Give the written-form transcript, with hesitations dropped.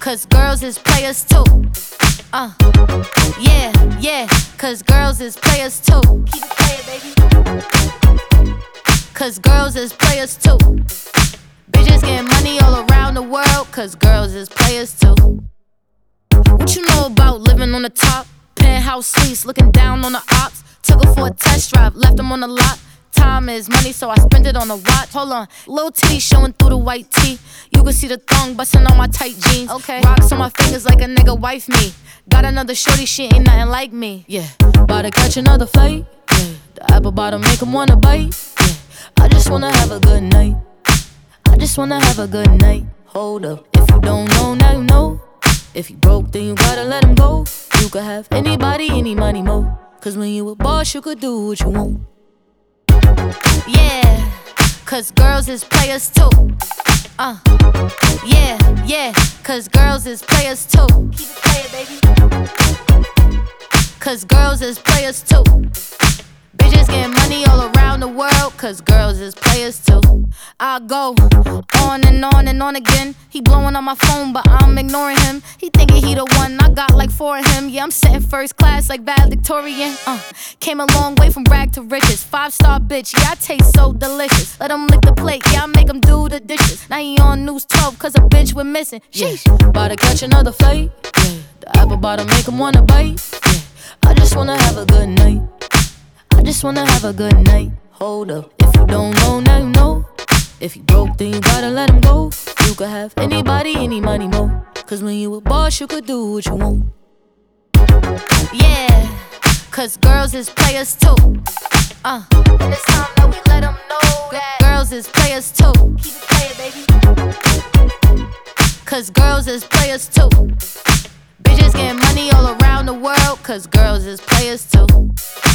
cause girls is players too. Yeah, yeah, cause girls is players too. Keep it playing, baby. Cause girls is players too. Bitches getting money all around the world, cause girls is players too. What you know about living on the top? Penthouse suites, looking down on the ops. Took her for a test drive, left them on the lot. Time is money, so I spend it on a watch. Hold on, little titty showing through the white tee. You can see the thong bustin' on my tight jeans. Okay, rocks on my fingers like a nigga wife me. Got another shorty, she ain't nothing like me. Yeah, about to catch another flight. Yeah, the apple bottom make him wanna bite. Yeah, I just wanna have a good night. I just wanna have a good night. Hold up, if you don't know, now you know. If you broke, then you gotta let him go. You could have anybody, any money, mo. Cause when you a boss, you could do what you want. Yeah, cause girls is players too. Yeah, yeah, cause girls is players too. Keep it playing, baby. Cause girls is players too. Bitches getting money all around the world, cause girls is players too. I go on and on and on again. He blowing on my phone, but I'm ignoring him. He thinking he the one, I got like 4 of him. Yeah, I'm sitting first class like valedictorian. Came a long way from rag to riches. 5-star bitch, yeah, I taste so delicious. Let him lick the plate, yeah, I make him do the dishes. Now he on News 12, cause a bitch went missing. Sheesh, about to catch another flight. Yeah, the apple bottom make him wanna bite. Yeah, I just wanna have a good night. I just wanna have a good night. Hold up, if you don't know, now you know. If you broke, then you gotta let him go. You could have anybody, any money, mo. Cause when you a boss, you could do what you want. Yeah, cause girls is players too. And it's time that we let them know that girls is players too. Keep it playing, baby. Cause girls is players too. Bitches getting money all around the world, cause girls is players too.